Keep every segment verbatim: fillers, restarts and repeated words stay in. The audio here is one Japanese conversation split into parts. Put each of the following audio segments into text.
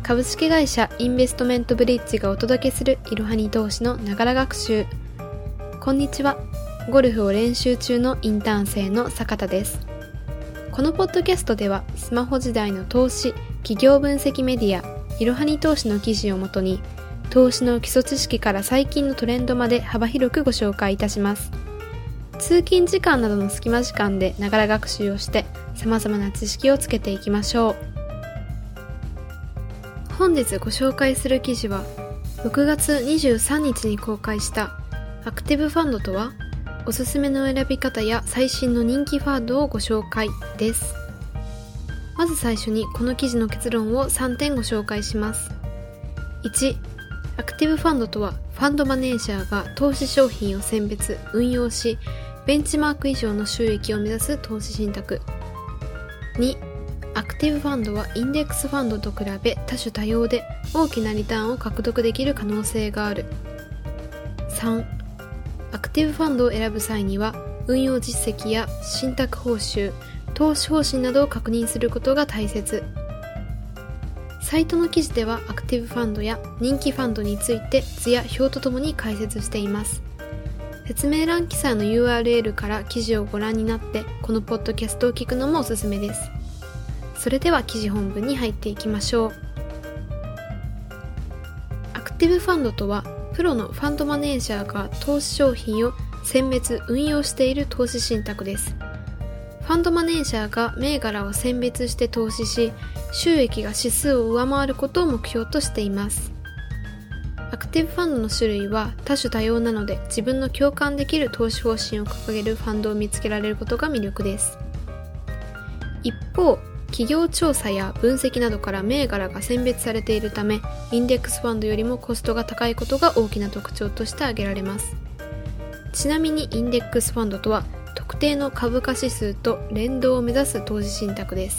株式会社インベストメントブリッジがお届けするいろはに投資のながら学習。こんにちは。ゴルフを練習中のインターン生の坂田です。このポッドキャストではスマホ時代の投資、企業分析メディアいろはに投資の記事をもとに投資の基礎知識から最近のトレンドまで幅広くご紹介いたします。通勤時間などの隙間時間でながら学習をして様々な知識をつけていきましょう。本日ご紹介する記事はろくがつにじゅうさんにちに公開したアクティブファンドとは、おすすめの選び方や最新の人気ファンドをご紹介です。まず最初にこの記事の結論をさんてんご紹介します。いち、アクティブファンドとはファンドマネージャーが投資商品を選別、運用しベンチマーク以上の収益を目指す投資信託。に、アクティブファンドはインデックスファンドと比べ多種多様で大きなリターンを獲得できる可能性がある。さん、アクティブファンドを選ぶ際には運用実績や信託報酬、投資方針などを確認することが大切。サイトの記事ではアクティブファンドや人気ファンドについて図や表とともに解説しています。説明欄記載の ユーアールエル から記事をご覧になってこのポッドキャストを聞くのもおすすめです。それでは記事本文に入っていきましょう。アクティブファンドとはプロのファンドマネージャーが投資商品を選別運用している投資信託です。ファンドマネージャーが銘柄を選別して投資し、収益が指数を上回ることを目標としています。アクティブファンドの種類は多種多様なので、自分の共感できる投資方針を掲げるファンドを見つけられることが魅力です。一方、企業調査や分析などから銘柄が選別されているため、インデックスファンドよりもコストが高いことが大きな特徴として挙げられます。ちなみにインデックスファンドとは、特定の株価指数と連動を目指す投資信託です。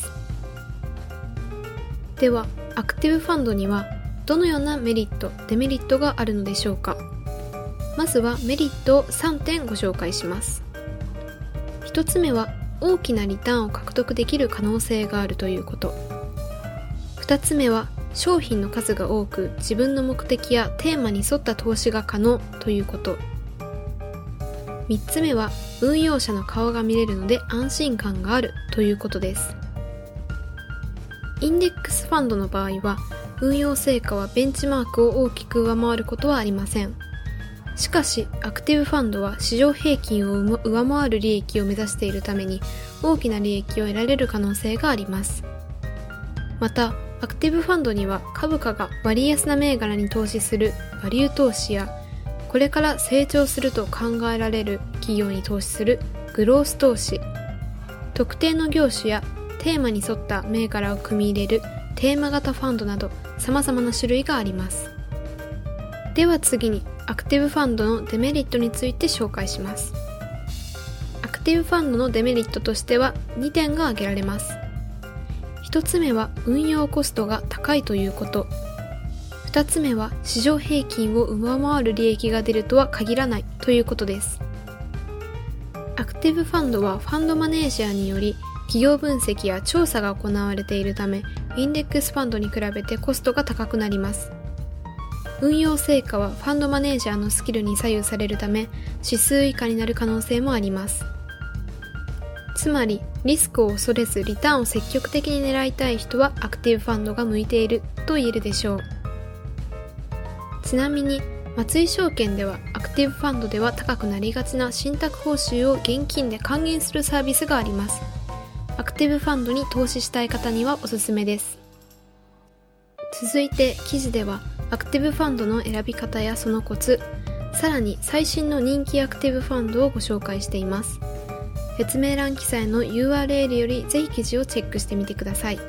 では、アクティブファンドにはどのようなメリット、デメリットがあるのでしょうか。まずはメリットをさんてんご紹介します。ひとつめは大きなリターンを獲得できる可能性があるということ。ふたつめは商品の数が多く自分の目的やテーマに沿った投資が可能ということ。みっつめは運用者の顔が見れるので安心感があるということです。インデックスファンドの場合は運用成果はベンチマークを大きく上回ることはありません。しかしアクティブファンドは市場平均を上回る利益を目指しているために大きな利益を得られる可能性があります。またアクティブファンドには株価が割安な銘柄に投資するバリュー投資や、これから成長すると考えられる企業に投資するグロース投資、特定の業種やテーマに沿った銘柄を組み入れるテーマ型ファンドなど様々な種類があります。では次にアクティブファンドのデメリットについて紹介します。アクティブファンドのデメリットとしてはにてんが挙げられます。ひとつめは運用コストが高いということ。ふたつめは市場平均を上回る利益が出るとは限らないということです。アクティブファンドはファンドマネージャーにより企業分析や調査が行われているため、インデックスファンドに比べてコストが高くなります。運用成果はファンドマネージャーのスキルに左右されるため、指数以下になる可能性もあります。つまり、リスクを恐れずリターンを積極的に狙いたい人はアクティブファンドが向いていると言えるでしょう。ちなみに、松井証券ではアクティブファンドでは高くなりがちな信託報酬を現金で還元するサービスがあります。アクティブファンドに投資したい方にはおすすめです。続いて記事ではアクティブファンドの選び方やそのコツ、さらに最新の人気アクティブファンドをご紹介しています。説明欄記載の ユーアールエル よりぜひ記事をチェックしてみてください。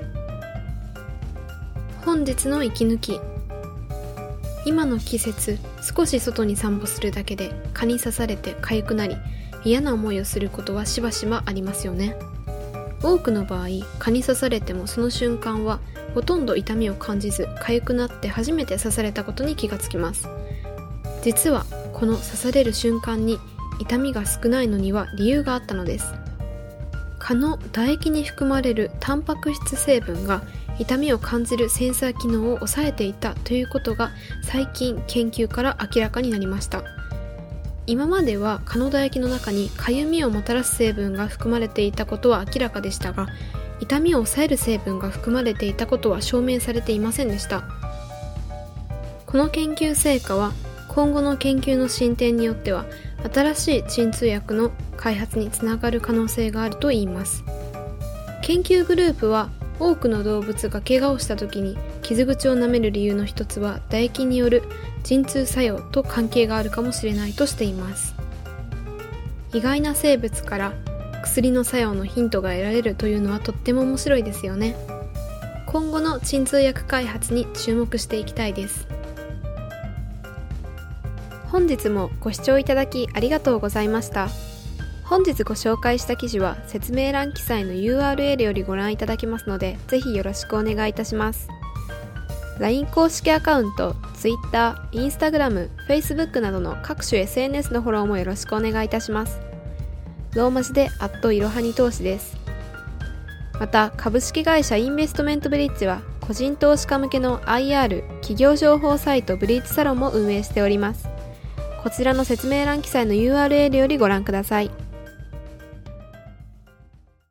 本日の息抜き。今の季節、少し外に散歩するだけで蚊に刺されて痒くなり、嫌な思いをすることはしばしばありますよね。多くの場合、蚊に刺されてもその瞬間はほとんど痛みを感じず、痒くなって初めて刺されたことに気がつきます。実はこの刺される瞬間に痛みが少ないのには理由があったのです。蚊の唾液に含まれるタンパク質成分が痛みを感じるセンサー機能を抑えていたということが最近研究から明らかになりました。今まではカノダ液の中にかゆみをもたらす成分が含まれていたことは明らかでしたが、痛みを抑える成分が含まれていたことは証明されていませんでした。この研究成果は今後の研究の進展によっては新しい鎮痛薬の開発につながる可能性があるといいます。研究グループは多くの動物が怪我をした時に傷口を舐める理由の一つは唾液による鎮痛作用と関係があるかもしれないとしています。意外な生物から薬の作用のヒントが得られるというのはとっても面白いですよね。今後の鎮痛薬開発に注目していきたいです。本日もご視聴いただきありがとうございました。本日ご紹介した記事は説明欄記載の ユーアールエル よりご覧いただけますので、ぜひよろしくお願いいたします。ライン 公式アカウント、Twitter、Instagram、Facebook などの各種 エスエヌエス のフォローもよろしくお願いいたします。ローマ字でアットいろはに投資です。また、株式会社インベストメントブリッジは個人投資家向けの アイアール 企業情報サイトブリッジサロンも運営しております。こちらの説明欄記載の ユーアールエル よりご覧ください。